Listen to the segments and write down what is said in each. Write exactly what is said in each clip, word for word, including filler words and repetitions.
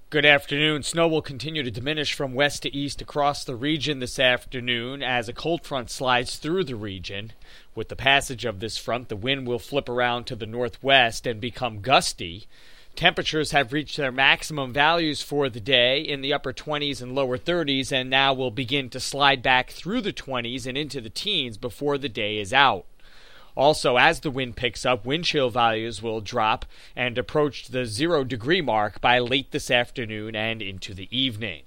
Good afternoon. Snow will continue to diminish from west to east across the region this afternoon as a cold front slides through the region. With the passage of this front, the wind will flip around to the northwest and become gusty. Temperatures have reached their maximum values for the day in the upper twenties and lower thirties and now will begin to slide back through the twenties and into the teens before the day is out. Also, as the wind picks up, wind chill values will drop and approach the zero-degree mark by late this afternoon and into the evening.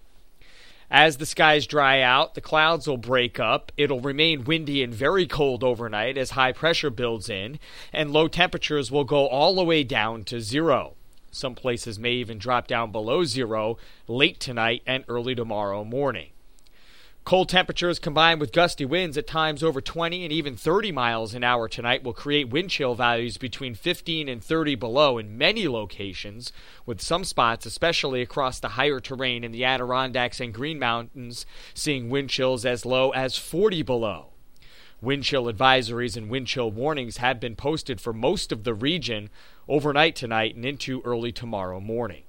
As the skies dry out, the clouds will break up. It'll remain windy and very cold overnight as high pressure builds in, and low temperatures will go all the way down to zero. Some places may even drop down below zero late tonight and early tomorrow morning. Cold temperatures combined with gusty winds at times over twenty and even thirty miles an hour tonight will create wind chill values between fifteen and thirty below in many locations, with some spots, especially across the higher terrain in the Adirondacks and Green Mountains, seeing wind chills as low as forty below. Wind chill advisories and wind chill warnings have been posted for most of the region overnight tonight and into early tomorrow morning.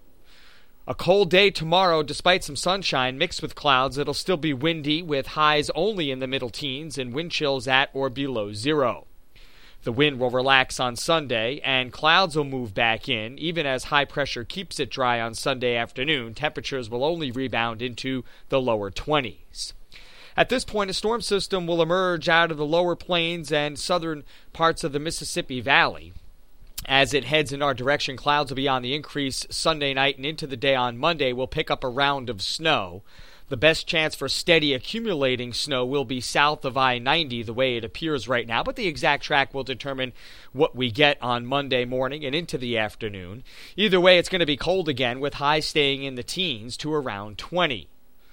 A cold day tomorrow despite some sunshine mixed with clouds. It'll still be windy with highs only in the middle teens and wind chills at or below zero. The wind will relax on Sunday and clouds will move back in. Even as high pressure keeps it dry on Sunday afternoon, temperatures will only rebound into the lower twenties. At this point, a storm system will emerge out of the lower plains and southern parts of the Mississippi Valley. As it heads in our direction, clouds will be on the increase Sunday night and into the day on Monday. We'll pick up a round of snow. The best chance for steady accumulating snow will be south of I ninety, the way it appears right now, but the exact track will determine what we get on Monday morning and into the afternoon. Either way, it's going to be cold again, with highs staying in the teens to around twenty.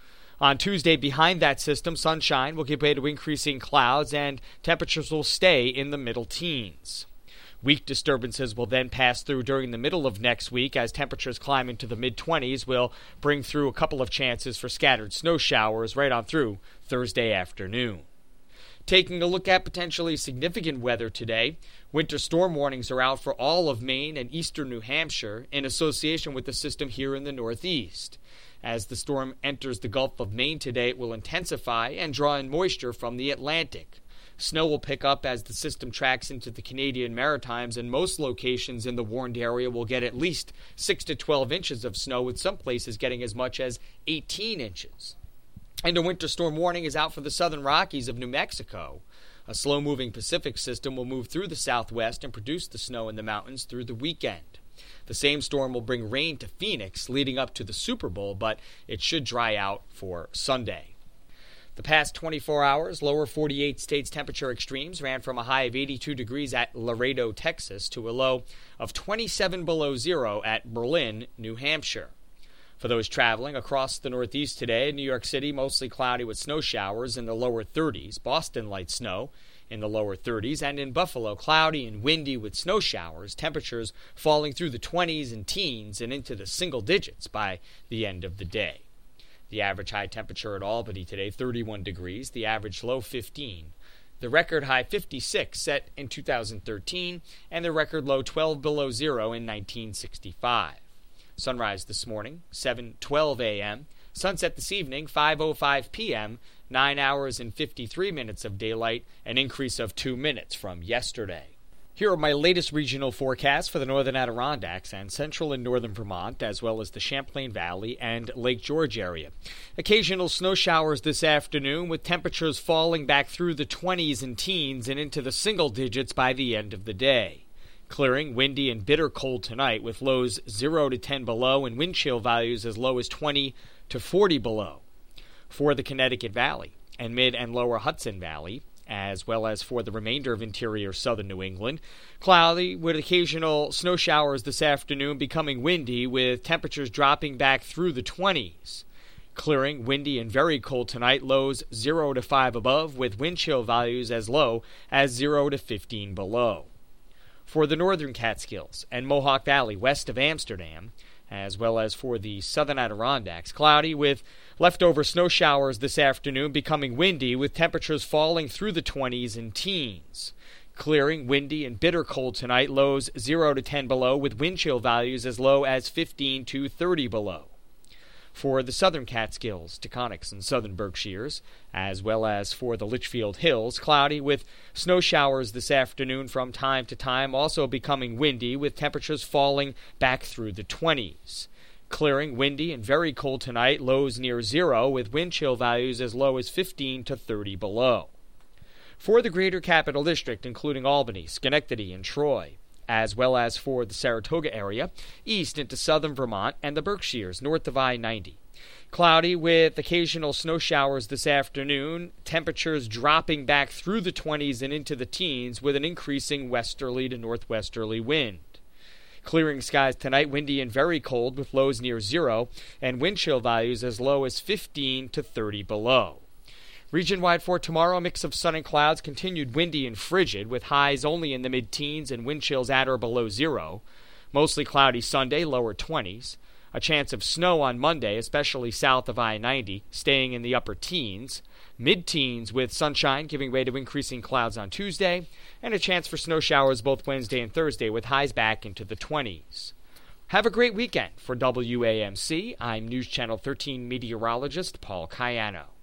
On Tuesday, behind that system, sunshine will give way to increasing clouds, and temperatures will stay in the middle teens. Weak disturbances will then pass through during the middle of next week as temperatures climb into the mid-twenties. Will bring through a couple of chances for scattered snow showers right on through Thursday afternoon. Taking a look at potentially significant weather today, winter storm warnings are out for all of Maine and eastern New Hampshire in association with the system here in the northeast. As the storm enters the Gulf of Maine today, it will intensify and draw in moisture from the Atlantic. Snow will pick up as the system tracks into the Canadian Maritimes, and most locations in the warned area will get at least six to twelve inches of snow, with some places getting as much as eighteen inches. And a winter storm warning is out for the southern Rockies of New Mexico. A slow-moving Pacific system will move through the southwest and produce the snow in the mountains through the weekend. The same storm will bring rain to Phoenix leading up to the Super Bowl, but it should dry out for Sunday. The past twenty-four hours, lower forty-eight states temperature extremes ran from a high of eighty-two degrees at Laredo, Texas, to a low of twenty-seven below zero at Berlin, New Hampshire. For those traveling across the Northeast today, New York City mostly cloudy with snow showers in the lower thirties, Boston light snow in the lower thirties, and in Buffalo cloudy and windy with snow showers, temperatures falling through the twenties and teens and into the single digits by the end of the day. The average high temperature at Albany today, thirty-one degrees, the average low fifteen. The record high fifty-six set in two thousand thirteen, and the record low twelve below zero in nineteen sixty-five. Sunrise this morning, seven twelve a.m. Sunset this evening, five oh five p.m., nine hours and fifty-three minutes of daylight, an increase of two minutes from yesterday. Here are my latest regional forecasts for the northern Adirondacks and central and northern Vermont, as well as the Champlain Valley and Lake George area. Occasional snow showers this afternoon, with temperatures falling back through the twenties and teens and into the single digits by the end of the day. Clearing, windy, and bitter cold tonight, with lows zero to ten below and wind chill values as low as twenty to forty below. For the Connecticut Valley and mid and lower Hudson Valley, as well as for the remainder of interior southern New England, cloudy with occasional snow showers this afternoon, becoming windy with temperatures dropping back through the twenties. Clearing, windy, and very cold tonight, lows zero to five above, with wind chill values as low as zero to fifteen below. For the northern Catskills and Mohawk Valley west of Amsterdam, as well as for the southern Adirondacks, cloudy with leftover snow showers this afternoon, becoming windy with temperatures falling through the twenties and teens. Clearing, windy, and bitter cold tonight, lows zero to ten below, with wind chill values as low as fifteen to thirty below. For the southern Catskills, Taconics, and southern Berkshires, as well as for the Litchfield Hills, cloudy with snow showers this afternoon from time to time, also becoming windy with temperatures falling back through the twenties. Clearing, windy, and very cold tonight, lows near zero with wind chill values as low as fifteen to thirty below. For the greater capital district, including Albany, Schenectady, and Troy, as well as for the Saratoga area, east into southern Vermont and the Berkshires, north of I ninety. Cloudy with occasional snow showers this afternoon, temperatures dropping back through the twenties and into the teens with an increasing westerly to northwesterly wind. Clearing skies tonight, windy and very cold with lows near zero and wind chill values as low as fifteen to thirty below. Region-wide for tomorrow, a mix of sun and clouds, continued windy and frigid, with highs only in the mid-teens and wind chills at or below zero. Mostly cloudy Sunday, lower twenties. A chance of snow on Monday, especially south of I ninety, staying in the upper teens. Mid-teens with sunshine giving way to increasing clouds on Tuesday. And a chance for snow showers both Wednesday and Thursday, with highs back into the twenties. Have a great weekend. For W A M C, I'm News Channel thirteen meteorologist Paul Cayano.